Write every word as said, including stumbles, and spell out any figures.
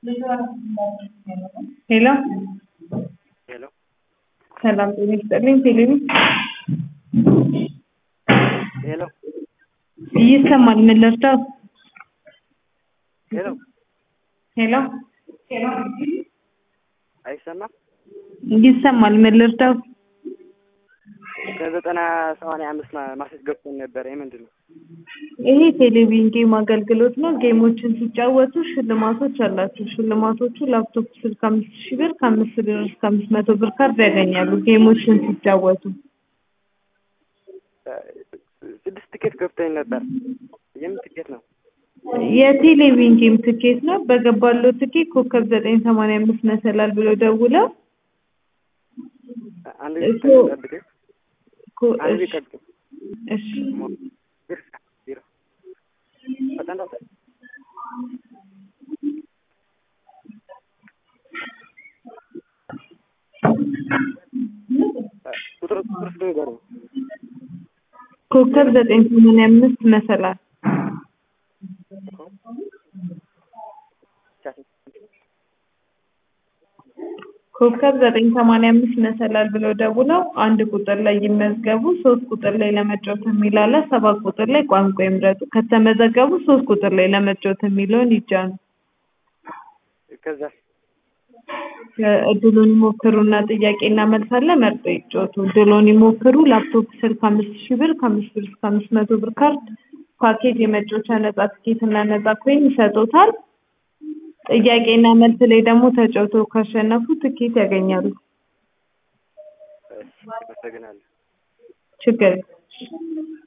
ሄሎ ሄሎ ሰላም ጤና ይስጥልኝ። ቴሌቪ ሄሎ ይሰማል? ምን ልርዳው? ሄሎ ሄሎ አይሰማም? ይሰማል? ምን ልርዳው? ከዘጠና ሰማንያ አምስት ማሴት ገብቶን ነበር። ይሄ ምንድን ነው? ይሄ ቴሌቪዥን ጌም አገልግሎት ነው። ጌሞችን ሲጫወቱ ሽልማቶች አላቸው። ሽልማቶቹ ላፕቶፕ ስልክ አምስት ሺህ ብር ከአምስት ብር እስከ አምስት መቶ ብር ካርድ ያገኛሉ። ጌሞችን ሲጫወቱ ስድስት ትኬት ገብቶኝ ነበር። የምን ትኬት ነው? የቴሌቪዥን ጌም ትኬት ነው። በገባለው ትኬት ኮከብ ዘጠኝ ሰማንያ አምስት መሰላል ብሎ ደውለው አንድ እኮ ጠብቅ እኮ አንድ እሺ ጠብቅ እሺ ቢሮ በጣም ታውቃለህ። ቁጥር ቁጥር ስንገር ኮከብ ዘጠኝ ሰማንያ አምስት መሰላል ኮከብ ዘጠኝ ሰማንያ አምስት መሰላል ብለው ደውለው አንድ ቁጥር ላይ ይመዝገቡ። ሶስት ቁጥር ላይ ለመጫወት የሚል አለ። ሰባት ቁጥር ላይ ቋንቋ ይምረጡ። ከተመዘገቡ ሶስት ቁጥር ላይ ለመጫወት የሚለውን ይጫኑ። ከዛ እድሉን ይሞክሩና ጥያቄና መልስ አለ። መርጦ ይጫወቱ። እድሉን ይሞክሩ። ላፕቶፕ ስልክ አምስት ሺህ ብር ከአምስት ብር እስከ አምስት መቶ ብር ካርድ ፓኬጅ የመጫወቻ ነጻ ትኬት እና ነጻ ኮይን ይሰጡታል። ጥያቄና መልስ ላይ ደግሞ ተጫውተው ካሸነፉ ትኬት ያገኛሉ። አመሰግናለሁ። ችግር የለም።